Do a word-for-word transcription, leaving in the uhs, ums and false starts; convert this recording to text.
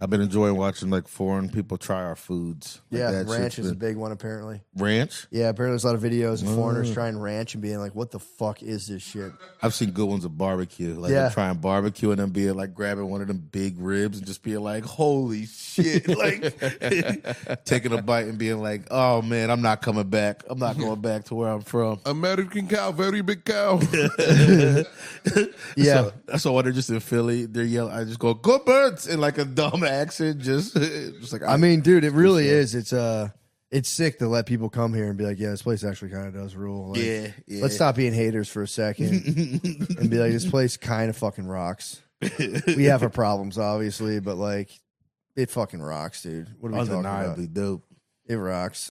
I've been enjoying watching like foreign people try our foods. Like Yeah, that ranch shit's is a been- big one apparently. ranch. Yeah, apparently there's a lot of videos of foreigners Mm. trying ranch and being like, "What the fuck is this shit?" I've seen good ones of barbecue. Like Yeah. them trying barbecue and then being like grabbing one of them big ribs and just being like, "Holy shit!" Like taking a bite and being like, "Oh man, I'm not coming back. I'm not going back to where I'm from." American cow, very big cow. Yeah, So, so when they're just in Philly, they're yelling. I just go, "Good birds!" in like a dumb accent, just, just like I mean, dude, it really is. It's uh, it's sick to let people come here and be like, "Yeah, this place actually kind of does rule." Like, yeah, yeah. let's stop being haters for a second and be like, "This place kind of fucking rocks." We have our problems, obviously, but like, it fucking rocks, dude. What are we talking about? Undeniably dope. It rocks.